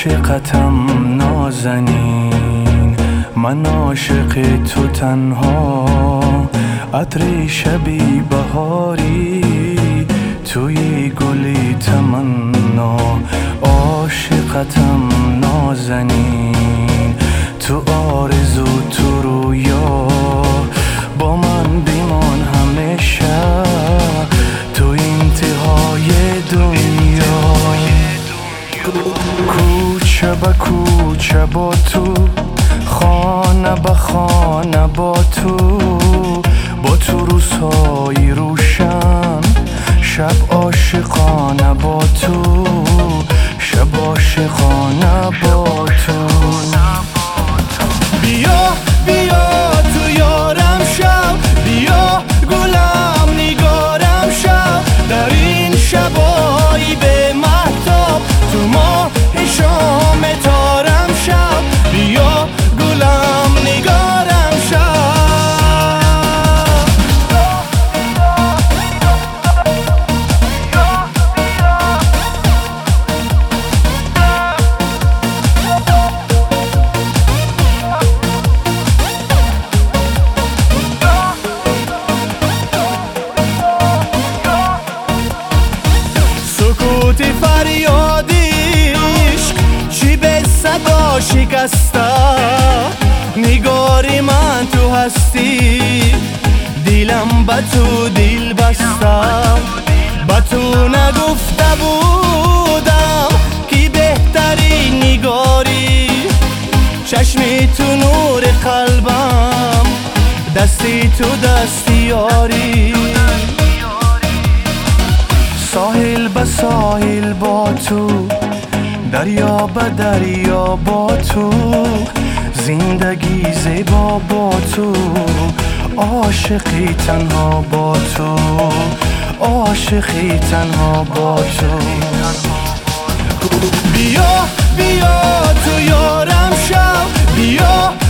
عاشقتم نازنین، من عاشق تو تنها، عطر شبی بهاری توی گلی تمنا. عاشقتم نازنین، تو آرزو تو رویا، با من بیمان همیشه تو انتهای دنیا. کوچه به کوچه با تو، خانه به خانه با تو روزهای روشن، شب عاشقانه با تو، شب عاشقانه با تو. بیا بیا تو یارم شب، بیا گلم نگارم شب، در این شبایی به مهتاب تو ماه شام تارم شب، بیا گلم نگارم شب. سکوت فریادیش چی به صدا شکسته، نگاری من تو هستی، دیلم به تو دل بسته. به تو نگفته بودم که بهترین نگاری، چشمی تو نور قلبم، دستی تو دستی یاری. ساحل به ساحل با تو، دریا به دریا با تو، زندگی زیبا با تو، عاشقی تنها با تو، عاشقی تنها با تو. بیا بیا تو یارم شب، بیا